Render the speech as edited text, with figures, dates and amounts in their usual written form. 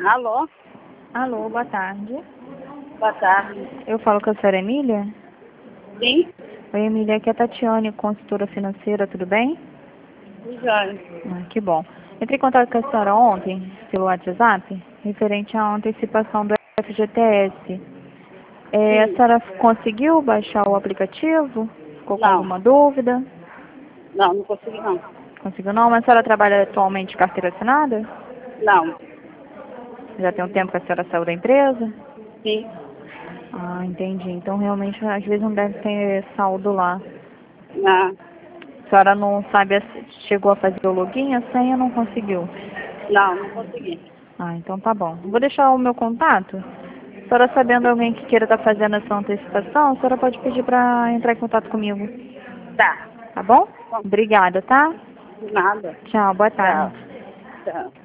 Alô? Alô, boa tarde. Boa tarde. Eu falo com a senhora Emília? Sim? Oi, Emília, aqui é a Tatiane, consultora financeira, tudo bem? Joia. Que bom. Entrei em contato com a senhora ontem, pelo WhatsApp, referente à antecipação do FGTS. A Sim. senhora conseguiu baixar o aplicativo? Ficou com Não. alguma dúvida? Não consegui não. Conseguiu não? Mas a senhora trabalha atualmente de carteira assinada? Não. Já tem um tempo que a senhora saiu da empresa? Sim. Ah, entendi. Então realmente às vezes não deve ter saldo lá. Não. A senhora não sabe, chegou a fazer o login, a senha não conseguiu? Não consegui. Ah, então tá bom. Vou deixar o meu contato. A senhora sabendo alguém que queira estar fazendo essa antecipação, a senhora pode pedir para entrar em contato comigo. Tá. Tá bom? Bom, Obrigada, tá? nada. Tchau, boa Tchau. tarde. Tchau.